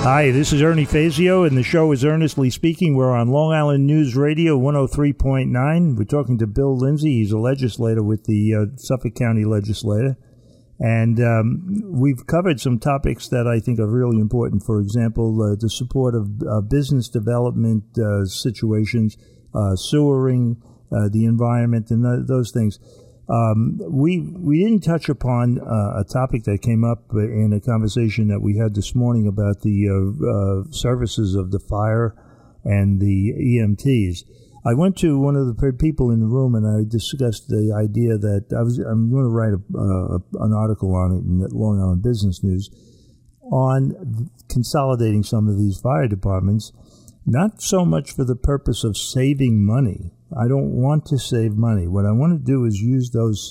Hi, this is Ernie Fazio, and the show is Earnestly Speaking. We're on Long Island News Radio 103.9. We're talking to Bill Lindsay. He's a legislator with the Suffolk County Legislature. And we've covered some topics that I think are really important. For example, the support of business development situations, sewering, the environment, and those things. We didn't touch upon a topic that came up in a conversation that we had this morning about the services of the fire and the EMTs. I went to one of the people in the room and I discussed the idea that I'm going to write an article on it in the Long Island Business News on consolidating some of these fire departments, not so much for the purpose of saving money. I don't want to save money. What I want to do is use those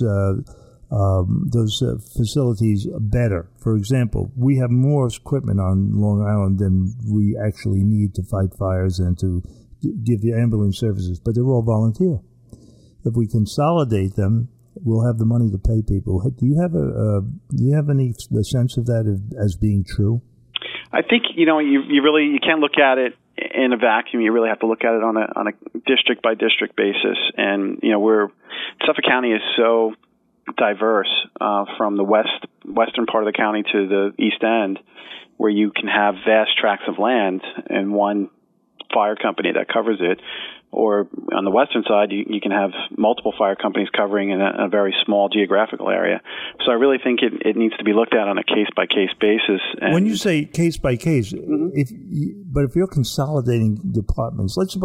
facilities better. For example, we have more equipment on Long Island than we actually need to fight fires and to give the ambulance services, but they're all volunteer. If we consolidate them, we'll have the money to pay people. Do you have any sense of that as being true? I think you can't look at it in a vacuum. You really have to look at it on a district by district basis. And Suffolk County is so diverse from the western part of the county to the east end, where you can have vast tracts of land and one fire company that covers it, or on the western side you can have multiple fire companies covering in a very small geographical area. So I really think it needs to be looked at on a case by case basis. And when you say case by case, mm-hmm. if you're consolidating departments, let's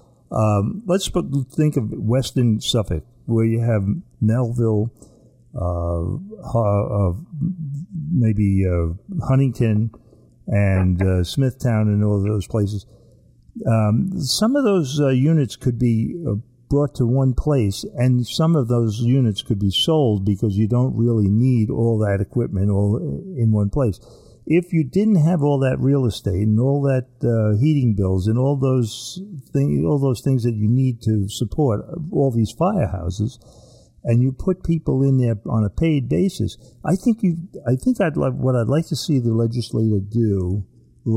think of Western Suffolk, where you have Melville, maybe Huntington, and Smithtown, and all those places. Some of those units could be brought to one place, and some of those units could be sold because you don't really need all that equipment all in one place. If you didn't have all that real estate and all that heating bills and all those things that you need to support all these firehouses, and you put people in there on a paid basis, what I'd like to see the legislature do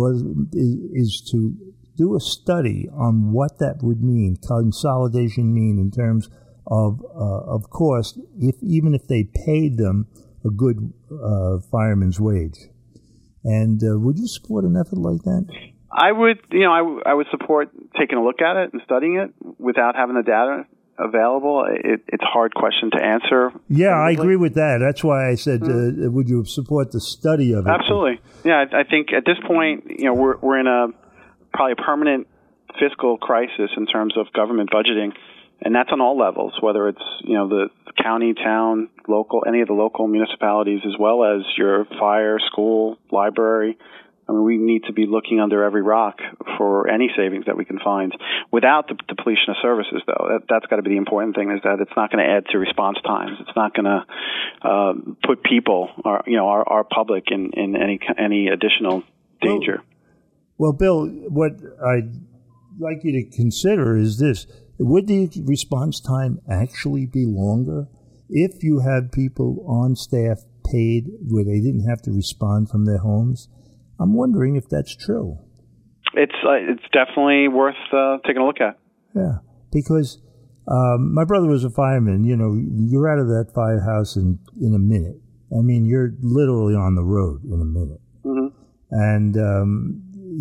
is to do a study on what that would mean, consolidation mean in terms of course, even if they paid them a good fireman's wage. And would you support an effort like that? I would, I would support taking a look at it and studying it without having the data available. It's a hard question to answer. Yeah, I agree with that. That's why I said, would you support the study of it? Absolutely. Yeah, I think at this point, we're in probably a permanent fiscal crisis in terms of government budgeting, and that's on all levels, whether it's the county, town, local, any of the local municipalities, as well as your fire, school, library. I mean, we need to be looking under every rock for any savings that we can find without the depletion of services, though. That's got to be the important thing, is that it's not going to add to response times. It's not going to put people, our public in any additional danger. Well, Bill, what I'd like you to consider is this. Would the response time actually be longer if you had people on staff paid where they didn't have to respond from their homes? I'm wondering if that's true. It's definitely worth taking a look at. Yeah, because my brother was a fireman. You're out of that firehouse in a minute. I mean, you're literally on the road in a minute. Mm-hmm. And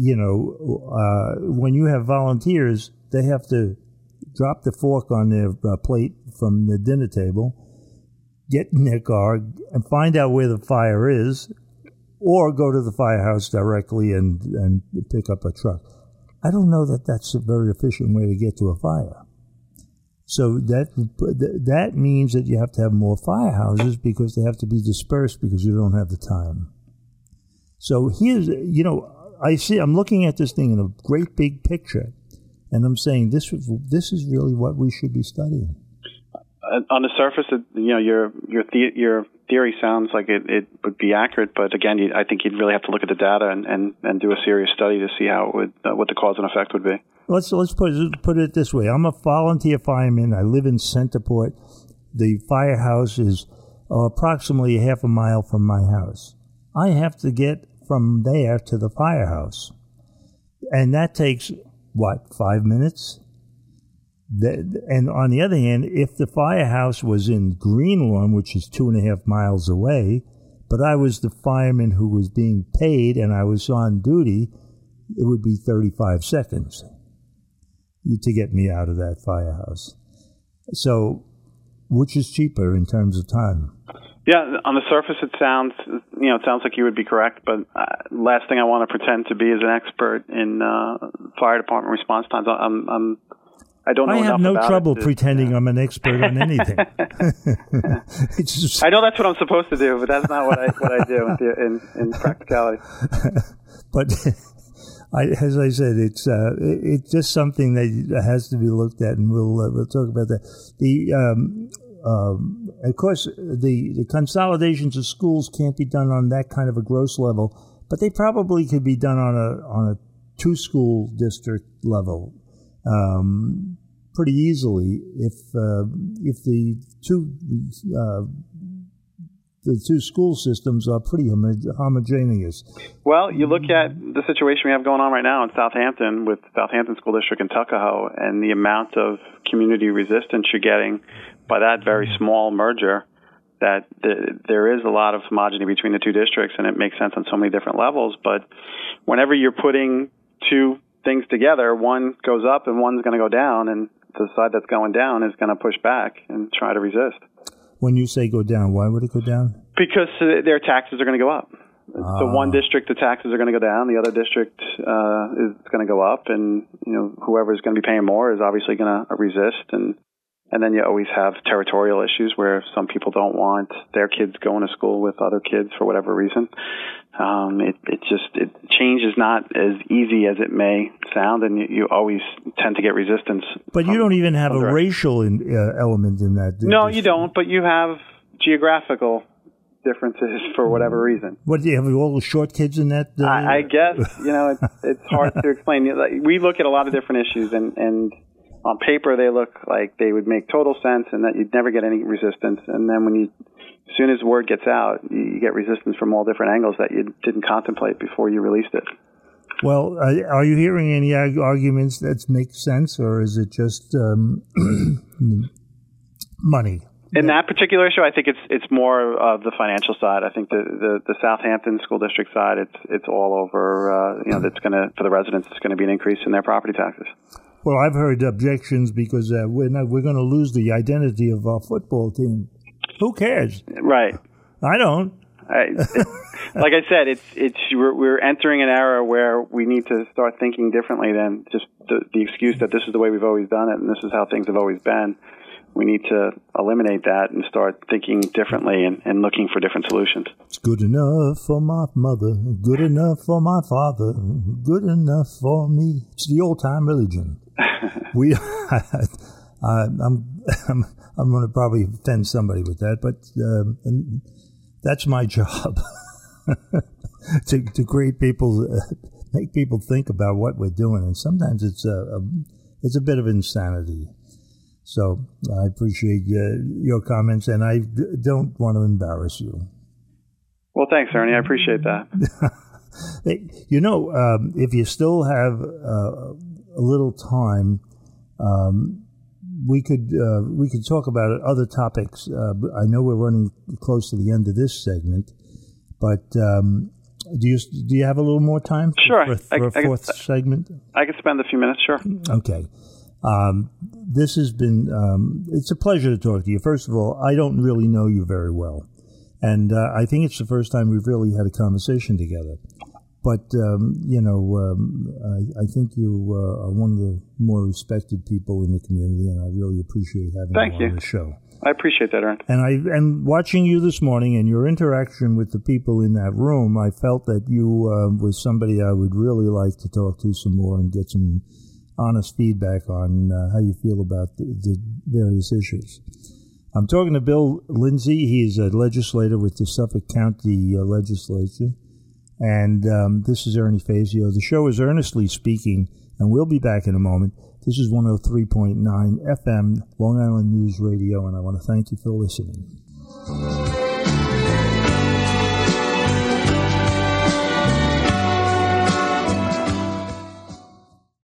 when you have volunteers, they have to drop the fork on their plate from the dinner table, get in their car, and find out where the fire is, or go to the firehouse directly and pick up a truck. I don't know that that's a very efficient way to get to a fire. So that means that you have to have more firehouses because they have to be dispersed because you don't have the time. So here's, I'm looking at this thing in a great big picture, and I'm saying this is really what we should be studying. On the surface, your theory sounds like it would be accurate, but again, I think you'd really have to look at the data and do a serious study to see how it would, what the cause and effect would be. Let's put it this way. I'm a volunteer fireman. I live in Centerport. The firehouse is approximately half a mile from my house. I have to get from there to the firehouse. And that takes, 5 minutes? And on the other hand, if the firehouse was in Greenlawn, which is 2.5 miles away, but I was the fireman who was being paid and I was on duty, it would be 35 seconds to get me out of that firehouse. So, which is cheaper in terms of time? Yeah, on the surface it sounds like you would be correct, but last thing I want to pretend to be is an expert in fire department response times. I don't know enough about it. I have no trouble pretending I'm an expert on anything. It's just, I know that's what I'm supposed to do, but that's not what I do in practicality. But as I said, it's just something that has to be looked at, and we'll talk about that. Of course, the consolidations of schools can't be done on that kind of a gross level, but they probably could be done on a 2-school district level. Pretty easily if the two school systems are pretty homogeneous. Well, you look at the situation we have going on right now in Southampton with Southampton School District and Tuckahoe, and the amount of community resistance you're getting by that very small merger, that there is a lot of homogeny between the two districts, and it makes sense on so many different levels. But whenever you're putting two things together, one goes up and one's going to go down, and the side that's going down is going to push back and try to resist. When you say go down, why would it go down? Because their taxes are going to go up. So one district, the taxes are going to go down. The other district is going to go up, and whoever is going to be paying more is obviously going to resist. And then you always have territorial issues where some people don't want their kids going to school with other kids for whatever reason. Change is not as easy as it may sound, and you always tend to get resistance. But you don't even have a racial element in that. No, you don't, but you have geographical differences for whatever reason. What, do you have all the short kids in that? I guess, it's hard to explain. We look at a lot of different issues, and on paper they look like they would make total sense and that you'd never get any resistance. And then as soon as word gets out, you get resistance from all different angles that you didn't contemplate before you released it. Well, are you hearing any arguments that make sense, or is it just money? In that particular issue, I think it's more of the financial side. I think the Southampton School District side, it's all over. That's for the residents, it's going to be an increase in their property taxes. Well, I've heard objections because we're going to lose the identity of our football team. Who cares? Right. I don't. Like I said, we're entering an era where we need to start thinking differently than just the excuse that this is the way we've always done it and this is how things have always been. We need to eliminate that and start thinking differently and looking for different solutions. It's good enough for my mother, good enough for my father, good enough for me. It's the old-time religion. I'm going to probably offend somebody with that, but that's my job, to create people, make people think about what we're doing, and sometimes it's a bit of insanity. So I appreciate your comments, and I don't want to embarrass you. Well, thanks, Ernie. I appreciate that. If you still have a little time, we could talk about other topics. I know we're running close to the end of this segment, but do you have a little more time? Sure. For a fourth segment? I could spend a few minutes. Sure. Okay. This has been, it's a pleasure to talk to you. First of all, I don't really know you very well. And I think it's the first time we've really had a conversation together. But, I think you are one of the more respected people in the community, and I really appreciate having you on the show. I appreciate that, Aaron. And watching you this morning and your interaction with the people in that room, I felt that you was somebody I would really like to talk to some more and get some honest feedback on how you feel about the various issues. I'm talking to Bill Lindsay. He is a legislator with the Suffolk County Legislature. And this is Ernie Fazio. The show is Earnestly Speaking, and we'll be back in a moment. This is 103.9 FM, Long Island News Radio, and I want to thank you for listening.